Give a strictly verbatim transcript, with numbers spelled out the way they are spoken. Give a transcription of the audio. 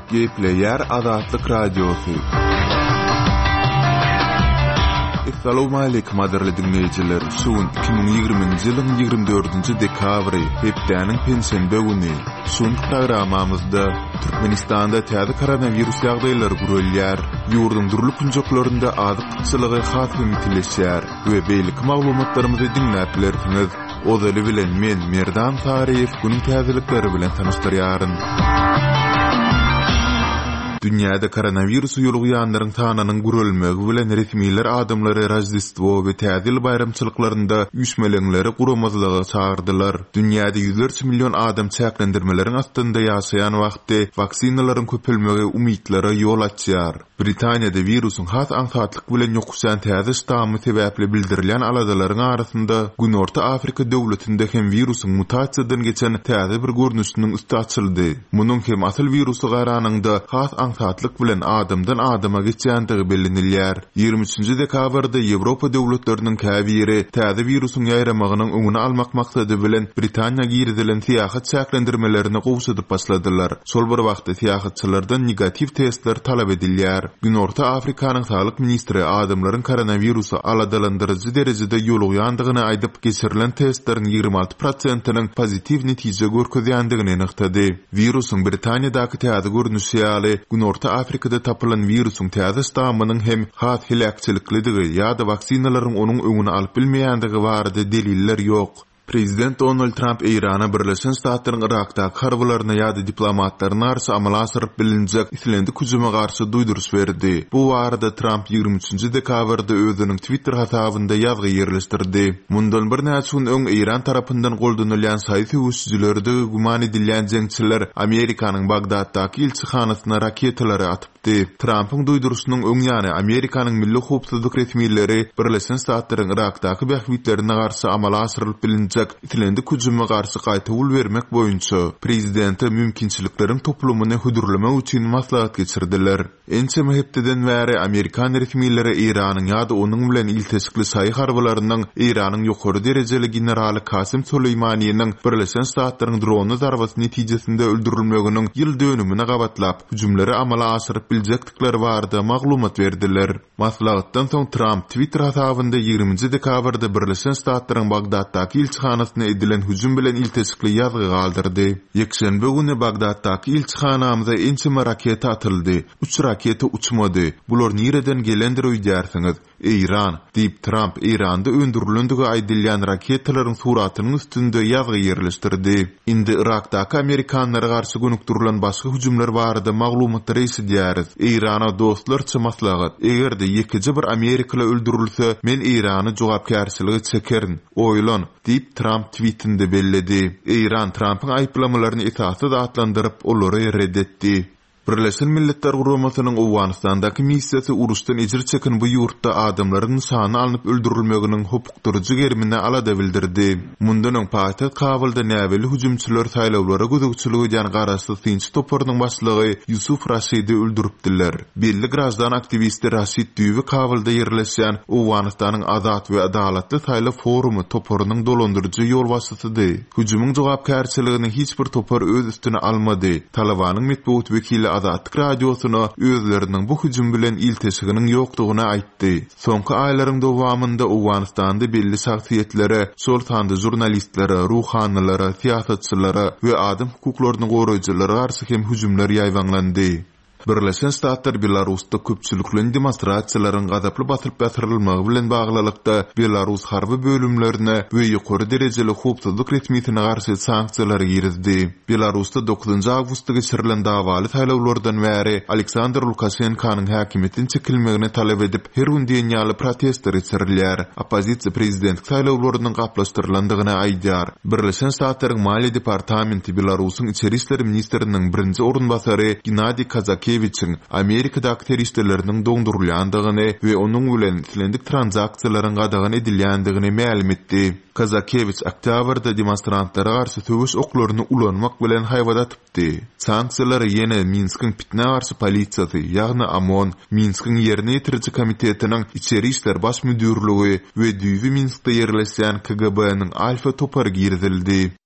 Gepleyer Azatlyk Radiosu. Assalamu alaykum aderli dinleyijiler. Şuun iki bin ýigriminji ýylyň ýigrimbi dördünji dekabry, hepdeniň pensiýa güni. Şuun programamyzda Türkmenistanda täze koronavirus ýagdaýlary görülýär, ýurdun durly günjoklarynda azyk kıtçylygy hatmytilişýär we beýlik maglumatlarymyzy dinläp bilersiňiz. Ozaly bilen men Merdan Tariýew günüň täzelikleri bilen tanyşdyrýaryn. Dünyada koronavirus ýolugýanlaryň sanynyň gürülmegi bilen resmiler adamlary Rojdestvo we täzil bayramçylyklarynda üýtmeleňleri guramazlygy çağırdylar. Dünyada yüzlerce milyon adam çäklendirmeleriň astynda ýaşaýan wagtda vaksinalaryň köpelmegi umytlary ýol açýar. Britaniýada virusyň has ansatlyk bilen ýokuşan täze ştammy sebäpli bildirilen aladalaryň arasynda Günorta Afrika döwletinde hem virusyň mutasiýadan geçen täze bir görnüşiniň üstü açyldy. Munyň hem asyl virusy garanyňda has ansatlyk bilen adamdan adama geçýändigi bilinilýär. ýygrimi üçinji dekabrda Ýewropa döwletleriniň käbiri täze virusyň ýaýramagynyň öňüni almak maksady bilen Britaniýa girdilen syýahat çäklendirmelerini gowşadyp başladylar. Şol bir wagtda syýahatçylardan negativ testler talap edilýär. Günorta Afrikanyň saglyk ministri adamlaryň koronavirusy aladalandyrjy derejede ýolugýandygyny aýdyp geçirilen testleriň ýygrimi alty prosentynyň pozitiv netije görkezýändigini anyklady. Virusyň Britaniýadaky täze görnüşi ýaly Günorta Afrikada tapylan virusyň täze ştammynyň hem has hilakçylyklydigi ýa-da vaksinalaryň onuň öňüni alyp bilmeýändigi barada deliller ýok. Prezident Donald Trump Irana Birleşen Ştatlaryň Irakdaky harbylaryna ýa-da diplomatlaryna garşy amala asyryp bilinjek islendik hüjuma garşy duýdurys berdi. Bu barada Trump ýygrimi üçinji dekabrda özüniň Twitter hasabynda ýazgy ýerleşdirdi. Mundan bir näçe gün öň Iran tarapyndan goldanylýan saýsy üsçülerde guman edilýän jeňçiler Amerikanyň Bagdaddaky elçixanasyna raketalary atypdy. Trumpyň duýdurusynyň öň ýany Amerikanyň milli howpsuzlyk resmiýetleri Birleşen Ştatlaryň Irakdaky bähwitlerine garşy amala asyryp bilinjek itilendik hüjuma garşy gaýta ul bermek boýunça prezidente mümkinçilikleriň toplumyny hudurlamak üçin maslahat geçirdiler. Ençe mehepdeden bäri Amerikan resmiýetleri Iranyň ýa-da onuň bilen ilteşikli saý harbalarynyň Iranyň ýokary derejeli generaly Kasim Suleymanyň Birleşen Ştatlaryň drony zarbasy netijesinde öldürilmeginiň ýyl dönümine gabatlap hüjumlary amala asyryp biljekdikleri barada maglumat berdiler. Maslahatdan soň Trump Twitter hasabynda ýygrimi dekabrda Birleşen Ştatlaryň Bagdaddaky elçixanasyna edilen hüjum bilen ilteşikli ýazgy galdyrdy. Ýekşenbe güni Bagdaddaky elçixanamyza ençe raketa atyldy. Üç raketa uçmady. Bular nireden gelendir öýdärsiňiz? İran, diýip Trump Iranda öndürilendigi aýdylýan raketalaryň suratynyň üstünde ýazgy ýerleşdirdi. Indi Irakdaky Amerikanlara garşy gönükdirilen başga hüjumlar barada maglumatlar eşidýäris. Irana dostlarça maslahat. Egerde ýekiji bir Amerikaly öldürilse, men Irany jogapkärçiligi çekerin. Oýlan, diýip Trump tweetinde belledi. Iran Trumpyň aýplamalaryny esassız atlandyryp olary reddetdi. Birleşen Milletler Guramasynyň Owganistandaky missiýasy uruşdan ejir çeken bu ýurtda adamlaryň sany alınıp öldürilmeginiň hukukdurjy gerimine alada bildirdi. Mundan öň paýtaxt Kabulda näweli hüjumçylar saýlawlara gözükçüligi edýän garaşly Tinç toparynyň başlygy Yusuf Rashidi öldüripdiler. Belli grajdan aktivisti Rashid Düýbi Kabulda ýerleşýän Owganistanyň Azat we Adalatly saýlaw forumy toparynyň dolandyrjy ýol başçysydy. Hüjumyň jogapkärçiligini hiç bir topar öz üstüne almady. Talabanyň metbuat wekili Azatlyk Radiosyna özleriniň bu hüjum bilen ilteşiginiň ýokdugyny aýtdy. Soňky aýlaryň dowamında Owganistanda belli şahsiýetlere, şol sanda jurnalistlere, ruhanylara, siýasatçylara we adam hukuklaryny goraýjylara garşy hem hüjumlar ýaýwanlandy. Birleşen Ştatlar Belarusda köpçüliklen demonstrasiýalaryň gazaply basyryp bäsirilmegi bilen baglylykda Belarus harby bölümlerine we ýokary derejeli howpsuzlyk resmiýetine garşy sanksiýalar ýerdi. Belarusda dokuzynji awgustda geçirilen dawaly saýlawlardan bäri Aleksandr Lukashenkanyň häkimetden çekilmegini talap edip her gün dünýäli protestler geçirilýär. Opozisiýa prezident saýlawlarynyň gaplaşdyrylanyny aýdýar. Birleşen Ştatlaryň Maliýe departamenti Belarusyň içeri işleri ministriniň birinji orunbasary Gennadiy Kazakevich Amerikadaky terroristleriniň doňdurulýandygyny we onuň bilen silendik transaksiýalaryň gadagan edilýändigini ma'lum etdi. Kazakevich oktýabrda demonstrantlara garşy töwüş oklaryny ulanmak bilen haýwada atypdy. Sanksiýalar ýene Minskiň pitne garşy polisiýasy, ýagny OMON, Minskiň ýerine ýetiriji komitetiniň içeri işler baş müdürligi we düýbi Minskde ýerleşýän K G B-niň alfa topary girdildi.